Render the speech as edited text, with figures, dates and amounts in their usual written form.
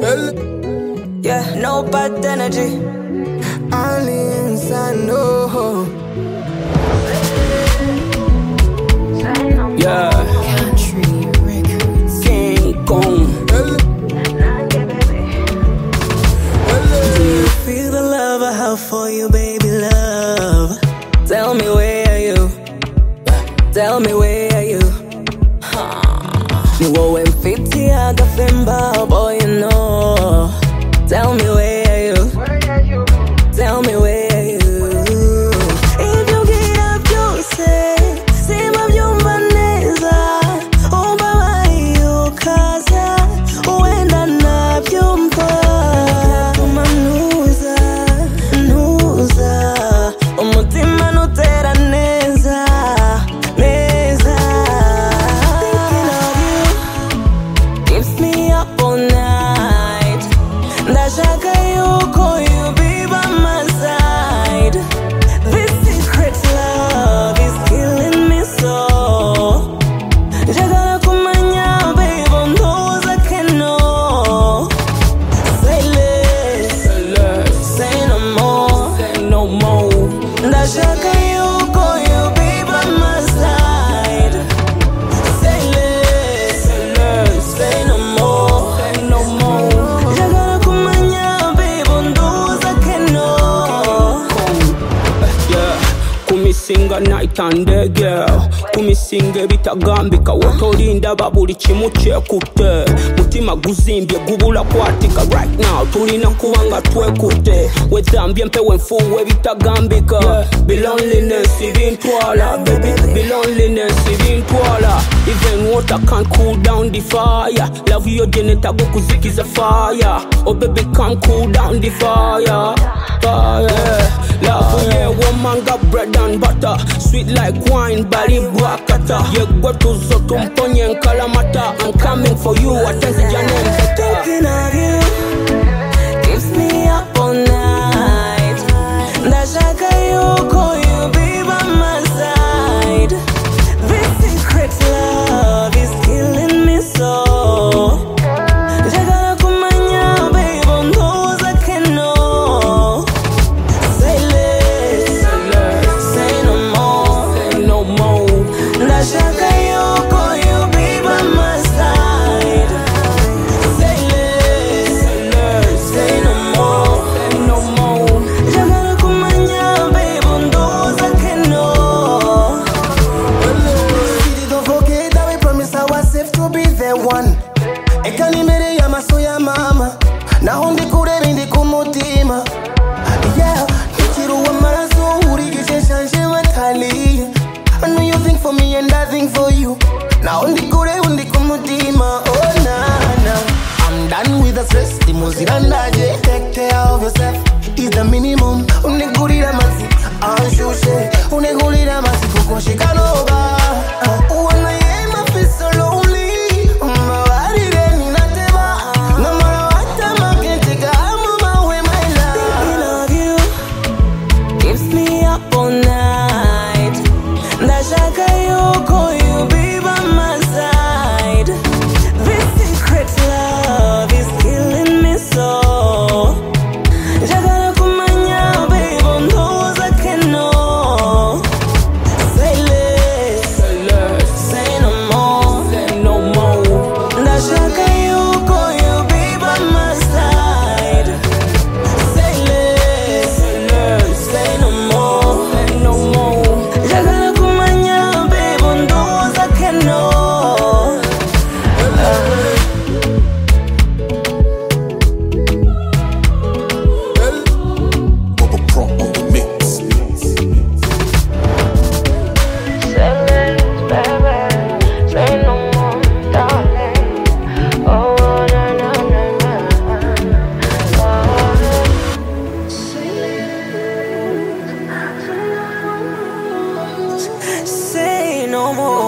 Yeah, no bad energy. Only inside, no. Yeah. Country Records. King Kong. Do you feel the love I have for you, baby love? Tell me where are you? Tell me where are you? Ni wowe mfiti agafemba, boy you know. Tell me where are you? Tell me where are you? If you get up, you say, sima vyumba neza, omba wayo kaza, uenda na vyumba. Kuma nuza, umutima nutera neza, neza. Thinking of you keeps me up all night. Ndashaka yuko you be by my side. This secret love is killing me so. Jagala kumanya, baby, knows I can know. Say less, say no more, say no more. Ndashaka yuko you be by my side. Say less, say no more, say no more. Jagala kumanya, baby, knows I can know. Yeah, kumisinga night and day girl, kumisinga bitagambika wotolinda babuli kimu kyekutte, mutima guzimbye gubula kwatika. Right now tulina kubanga twekutte, wezambye mpewe nfuwe bitagambika. Be loneliness ibintwala, baby, be loneliness ibintwala. Even water can't cool down the fire. Love your geneta go kuzikiza fire. Oh baby, come cool down the fire, fire. Love, yeah, woman got bread and butter, sweet like wine, bali bwakata. Yeah, go to zoto mponye nkalamata. I'm coming for you, atenzi janem beta. Thinking of you keeps me up all night. Ndashaka yuko you be by my side. This secret love is killing me so. Jagala kumanya, baby, knows I can know. Say less, say no more, Say no more. Ndashaka yuko you be by my side. Say less, say no more, Say no more. Jagala kumanya, baby, knows I can know. Don't forget that we promised ourselves to be the one. Ekanimere ya maso ya mama, naho ndikure bindi kumutima. Yeah, nikiruwa maraso urigije shanje matali. I know you think for me and I think for you. Naho ndikure undi kumutima. Oh na, I'm done with the stress. The muzirandaje, take care of yourself is the minimum. Unigurira mazi, anshushe. Unigurira mazi kukunshika nova. Wanna hear my feel so lonely. My body ready not ever. No matter what time I can take a mama away my Thinking love. of you keeps me up all night. Ndashaka yuko you be by my side. This secret love is killing me so. Jagala kumanya, baby, knows I can know. Say less, say no more. Say no more. Ndashaka yuko you be by my side. Say less, say no more. Say no more. Jagala kumanya, baby, knows I can know. Bubba Pro on the mix. Say less, baby, say no more, darling. Oh, na na na na. Oh, Say no more.